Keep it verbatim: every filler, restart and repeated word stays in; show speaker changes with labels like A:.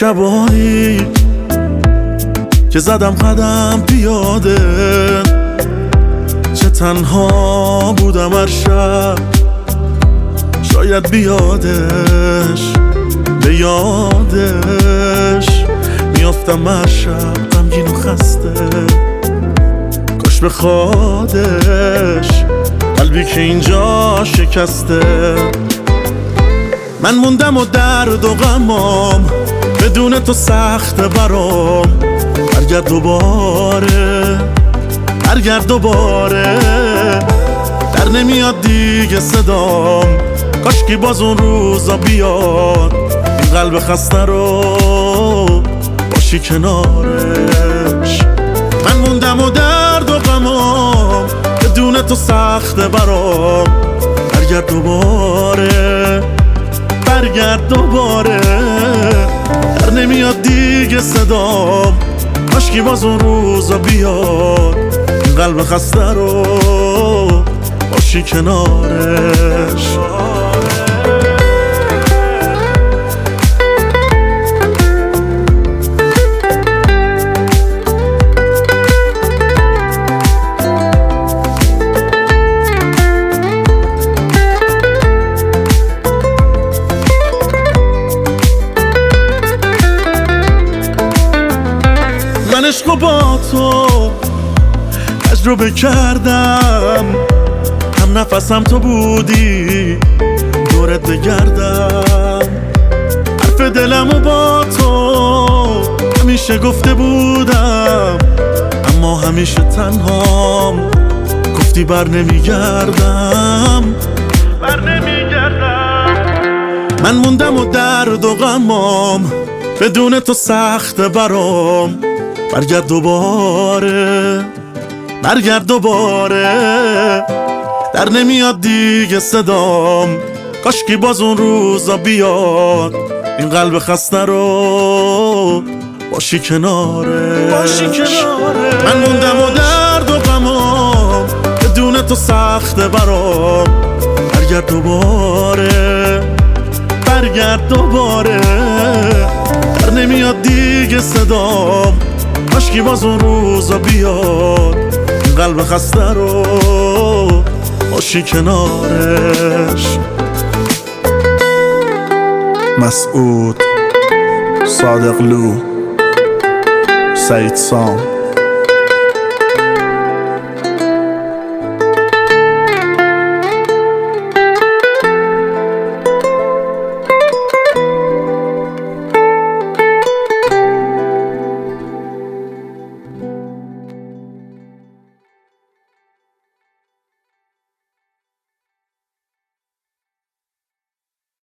A: شبانی که زدم قدم پیاده، چه تنها بودم هر شب، شاید بیادش به یادش میافتم هر شب غمگین و خسته، کاش به خودش قلبی که اینجا شکسته. من موندم و درد و غمام بدون تو سخت برام، برگرد دوباره برگرد دوباره، در نمیاد دیگه صدام، کاشکی باز اون روزا بیاد، این قلب خسته رو باشی کنارش. من موندم و درد و غمام بدون تو سخت برام، برگرد دوباره برگرد دوباره، در نمیاد دیگه صدام، کاشکی باز اون روزا بیاد، این قلب خسته رو باشی کنارش. من عشقو با تو تجربه کردم، هم نفسم تو بودی دورت بگردم، حرف دلمو با تو همیشه گفته بودم، اما همیشه تنهام، گفتی بر نمیگردم بر نمیگردم. من موندم و درد و غمام بدون تو سخت برام، برگرد دوباره برگرد دوباره، در نمیاد دیگه صدام، کاشکی باز اون روزا بیاد، این قلب خسته رو باشی کناره باشی کناره. من موندم و درد و غمام بدون تو سخت برام، برگرد دوباره برگرد دوباره، در نمیاد دیگه صدام، کاشکی باز اون روزا بیاد، این قلب خسته رو باشی کنارش.
B: مسعود، صادق لو، سعید سام.